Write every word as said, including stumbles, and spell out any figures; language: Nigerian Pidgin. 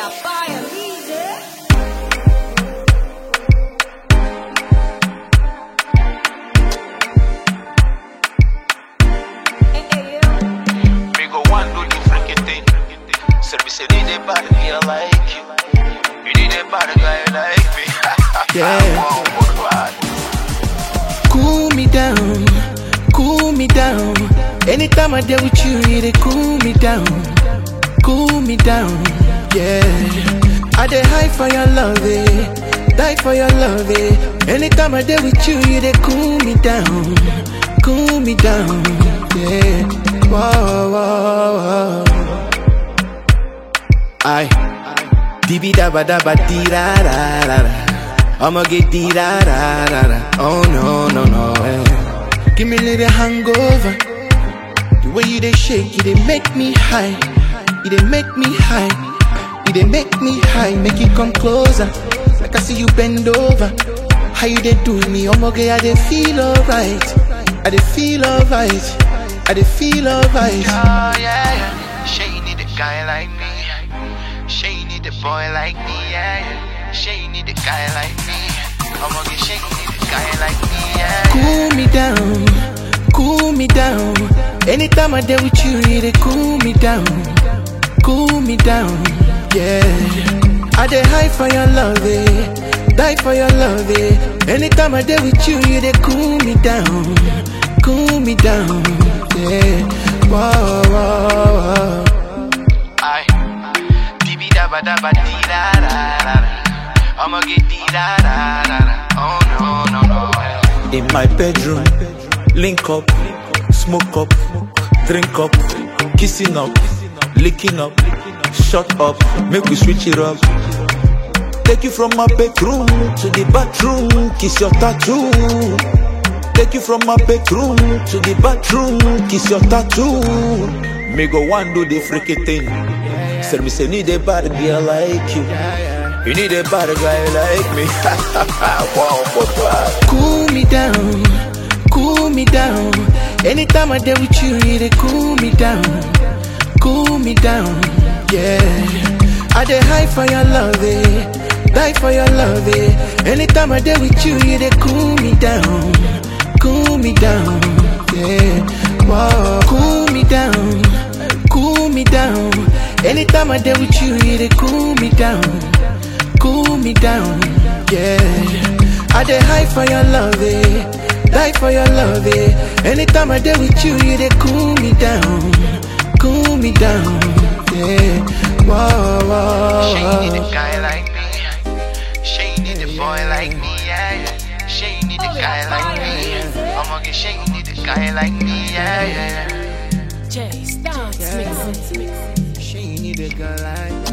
Apaia, líder. Me go one do the freaky thing. Service you need a bad girl like you. You need a bad guy like me. Yeah. Cool me down, cool me down. Anytime I deal with you, you dey cool me down, cool me down. Yeah, I dey high for your love, eh? Die for your love, eh? Anytime I deal with you, you dey cool me down, cool me down. Yeah, whoa, whoa, whoa. Aye, dibi daba daba di da da da da. I'ma get di da da da da. Oh no no no. Eh. Give me a little hangover. The way you dey shake, you dey make me high. You dey make me high. You dey make me high. Make you come closer. Like I see you bend over. How you dey do me? I'ma get I dey feel alright. I dey feel alright. I dey feel alright. Oh yeah, yeah. She need a guy like me. She need a boy like me. Yeah, yeah. She need a guy like me. I'ma get she need a guy like me. Yeah, yeah. Cool me down, cool me down. Anytime I deal with you, you dey cool me down, cool me down. Yeah, I dey high for your love, eh? Die for your love, eh? Anytime I deal with you, you dey cool me down, cool me down. Yeah, whoa, whoa, whoa. Aye, dibi daba daba di da da da da. I'ma get di da da da da. Oh no no no. In my bedroom, link up, smoke up, drink up, kissing up, licking up, shut up, make we switch it up. Take you from my bedroom to the bathroom, kiss your tattoo. Take you from my bedroom to the bathroom, kiss your tattoo. Me go one do the freaky thing. Say me say need a bad girl like you. You need a bad guy like me. Wow, wow, wow. Cool me down, cool me down. Anytime I deal with you, you dey cool me down, cool me down. Yeah, I dey high for your love, eh? Die for your love, eh? Anytime I deal with you, you dey cool me down, cool me down. Yeah, whoa, cool me down, cool me down. Anytime I deal with you, you dey cool me down, cool me down. Yeah, I dey high for your love, eh? Die for your love, eh? Anytime I deal with you, you dey cool me down, cool me down. Yeah, whoa, whoa, She need whoa. a guy like me. She need a boy like me. Yeah, yeah. She need a guy like me. I'ma get she need a guy like me. Yeah, yeah, yeah. Jay, start mixing. She need a girl like